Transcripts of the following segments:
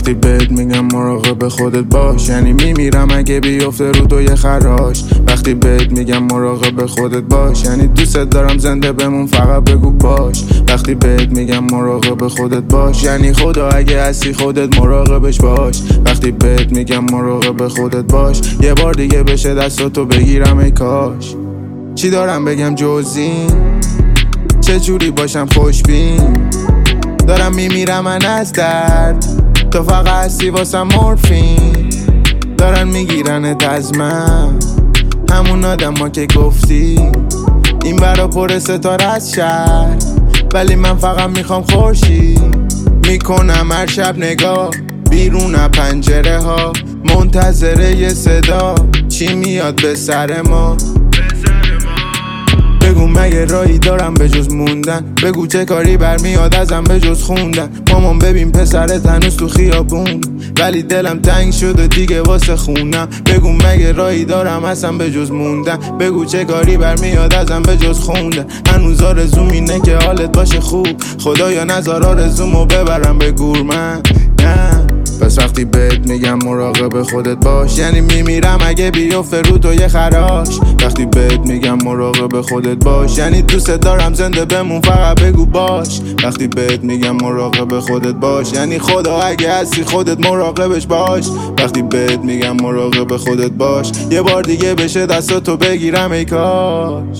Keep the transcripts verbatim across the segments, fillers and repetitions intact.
وقتی بهت میگم مراقب خودت باش، یعنی میمیرم اگه بیفته رو تو یه خراش. وقتی بهت میگم مراقب خودت باش، یعنی دوست دارم زنده بمون فقط بگو باش. وقتی بهت میگم مراقب خودت باش، یعنی خدا اگه هستی خودت مراقبش باش. وقتی بهت میگم مراقب خودت باش، یه بار دیگه بشه دستاتو بگیرم ای کاش. چی دارم بگم جز این؟ چه جوری باشم خوشبین؟ دارم میمیرم من از درد، تو فقط هستی واسم مورفین. دارن میگیرنت از من، همون آدم ها که گفتی این برا پر ستاره از شهر، ولی من فقط میخوام خورشید. میکنم هر شب نگاه بیرون پنجره ها، منتظره یه صدا چی میاد به سر ما. بگو مگه رایی دارم به جز موندن؟ بگو چه کاری برمیاد ازم به جز خوندن؟ مامان ببین پسرت هنوز تو خیابون، ولی دلم تنگ شده دیگه واسه خونم. بگو مگه رایی دارم اصلا به جز موندن؟ بگو چه کاری برمیاد ازم به جز خوندن؟ هنوز آرزوم اینه که حالت باشه خوب، خدایا نذار آرزومو ببرم به گور من. نه پس وقتی بهت میگم مراقب خودت باش، یعنی میمیرم اگه بیفته رو تو یه خراش. وقتی بهت میگم مراقب خودت باش، یعنی دوست دارم زنده بمون فقط بگو باش. وقتی بهت میگم مراقب خودت باش، یعنی خدا اگه هستی خودت مراقبش باش. وقتی بهت میگم مراقب خودت باش، یه بار دیگه بشه دستاتو بگیرم ای کاش.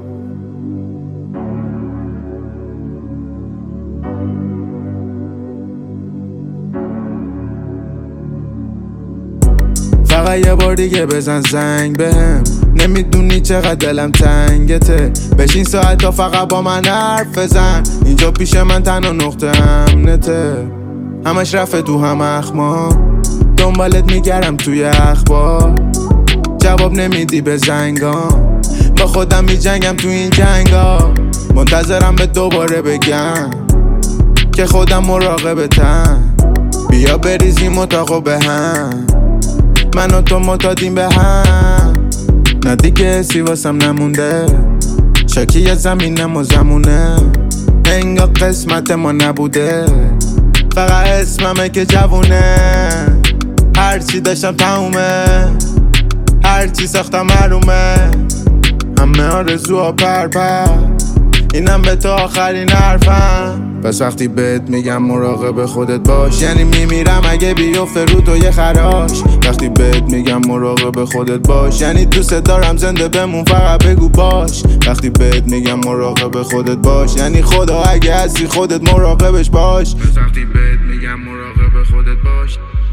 فقط یه بار دیگه بزن زنگ بهم، نمیدونی چقدر دلم تنگته. بشین ساعت تا فقط با من حرف بزن، اینجا پیش من تنها نقطه امنته. همش رفته تو هم اخما، دنبالت میگردم توی اخبار، جواب نمیدی به زنگام. با خودم میجنگم تو این جنگا، منتظرم به دوباره بگم که خودم مراقبتم. بیا بریزیم اتاقو به هم، من و تو معتادیم به هم. نه دیگه حسی واسم نمونده، شاکی زمینم و زمونه. انگار قسمت ما نبوده، فقط اسممه که جوونه. هرچی داشتم تمومه، هرچی ساختم معلومه. همه آرزوها پر پر، اینم به تو آخرین حرفم. پس وقتی بهت میگم مراقب خودت باش، یعنی میمیرم اگه بیفته رو تو یه خراش. وقتی بهت میگم مراقب خودت باش، یعنی دوست دارم زنده بمون فقط بگو باش. وقتی بهت میگم مراقب خودت باش، یعنی خدا اگه هستی خودت مراقبش باش. پس وقتی بهت میگم مراقب خودت باش.